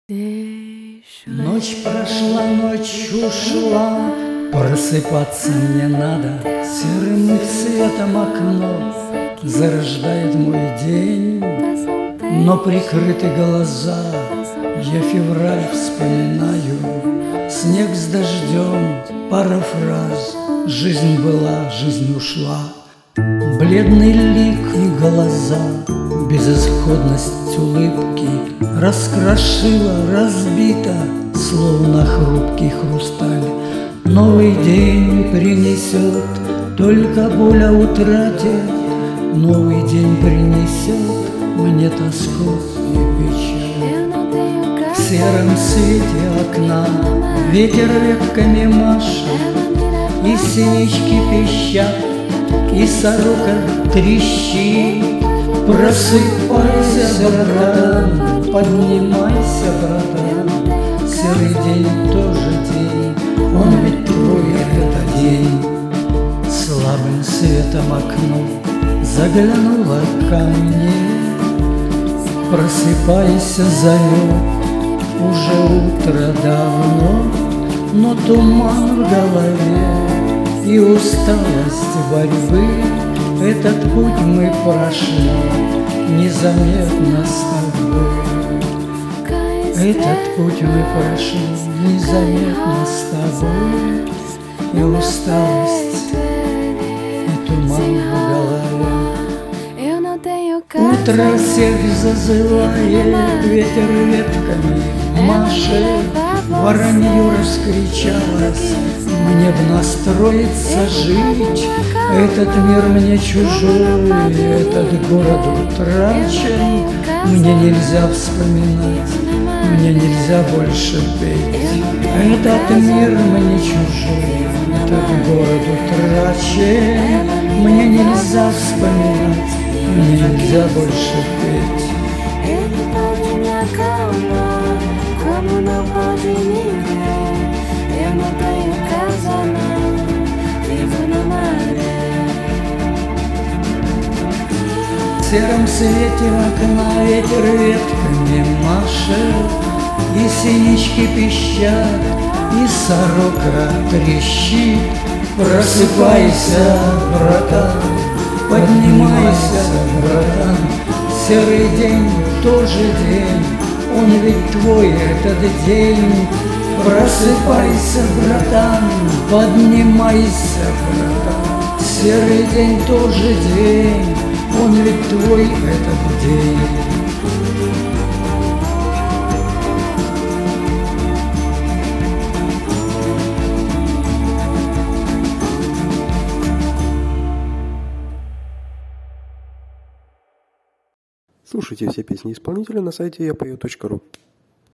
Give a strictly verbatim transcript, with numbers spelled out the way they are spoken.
Ночь прошла, ночь ушла, просыпаться мне надо. Серым цветом окно зарождает мой день, но прикрыты глаза, я февраль вспоминаю. Снег с дождем, пара фраз, жизнь была, жизнь ушла. Бледный лик и глаза, безысходность улыбки раскрошила, разбита, словно хрупкий хрусталь. Новый день принесет только боль о утрате, новый день принесет мне тоску и печаль. В сером свете окна ветер ветками машет, и синички пищат, и сорока трещит. Просыпайся, братан, поднимайся, братан, серый день тоже день, он ведь твой это день. Слабым светом окно заглянуло ко мне. Просыпайся, зовет, уже утро давно, но туман в голове и усталость борьбы. Этот путь мы прошли незаметно с тобой. Этот путь мы прошли незаметно с тобой. И усталость, и туман в голове. Утро всех зазывает, ветер ветками машет, воронье раскричалось, мне б настроиться жить. Этот мир мне чужой, этот город утрачен, мне нельзя вспоминать, мне нельзя больше петь. Этот мир мне чужой, этот город утрачен, мне нельзя вспоминать, мне нельзя больше петь. Como não pode ninguém, eu não tenho casa não, vivo na maré. В сером свете окна ветер ветками машет, и синички пищат, и сорока трещит. Просыпайся, братан, поднимайся, братан, серый день тоже день, он ведь твой этот день. Просыпайся, братан, поднимайся, братан, серый день тоже день, он ведь твой этот день. Слушайте все песни исполнителя на сайте я пою точка ру.